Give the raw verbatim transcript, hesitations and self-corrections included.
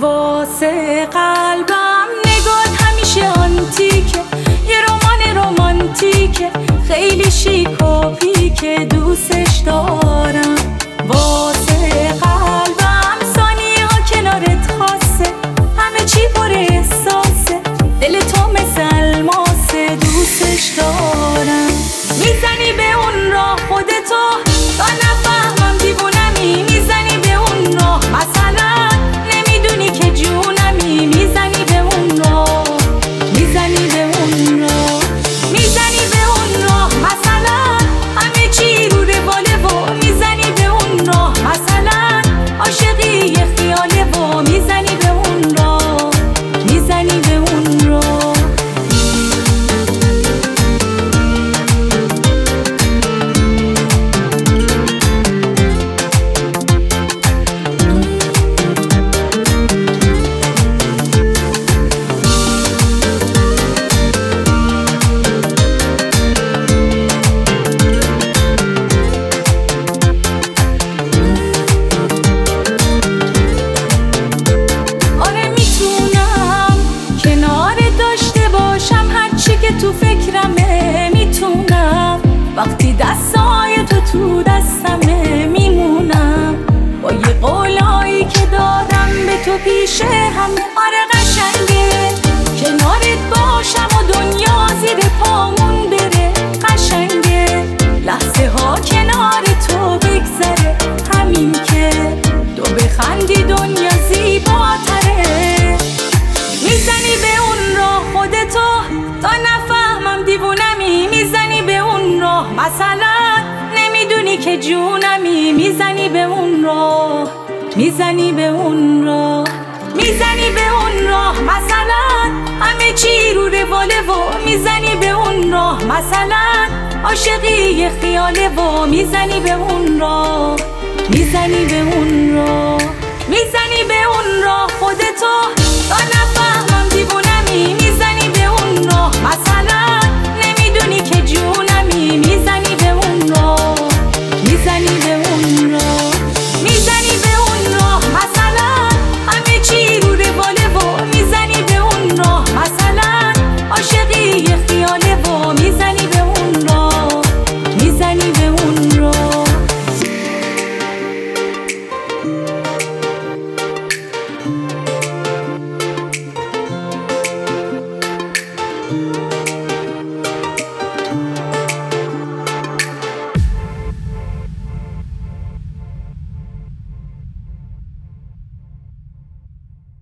واسه قلبم نگات همیشه آنتیکه، یه رمان رومانتیکه، خیلی شیک و پیکه، دوستش دارم. واسه قلبم ثانیه ها کنارت خاصه، همه چی پر احساسه، دل تو مثل الماسه، دوستش دارم. میزنی به اون راه خودتو تا نفهمم دیوونمی، میزنی به اون راه مثلا نمیدونی که جونمی، میزنی به اون راه، میزنی به اون راه، میزنی به اون راه مثلا همه چی رو رواله و میزنی به اون راه مثلا عاشقی یه خیاله و میزنی به اون راه، میزنی به اون راه. تو فکرمه میتونم وقتی دستای تو تو دستمه، میمونم با یه قولایی که دادم به تو پیش همه. آره قشنگه کنارت باشم و دنیا زیر پامون بره، قشنگه لحظه ها کنار تو بگذره، همین که تو بخندی دنیا زیباتره. میزنی به اون راه خودتو تا نفهمم دیوونمی، میزنی به اون راه مثلا نمیدونی که جونمی، میزنی به اون راه، میزنی به اون راه، میزنی به اون راه مثلا همه چی رو رواله و میزنی به اون راه مثلا عاشقی یه خیاله و میزنی به اون راه، میزنی به اون راه، میزنی به اون راه خودتو تا نفهمم دیوونمی، میزنی به اون راه مثلا نمیدونی که جونمی، میزنی به اون راه، میزنی به اون راه، میزنی به اون راه مثلا همه چی رو رواله و میزنی به اون راه مثلا عاشقی یه خیاله و میزنی به اون راه، میزنی به اون راه.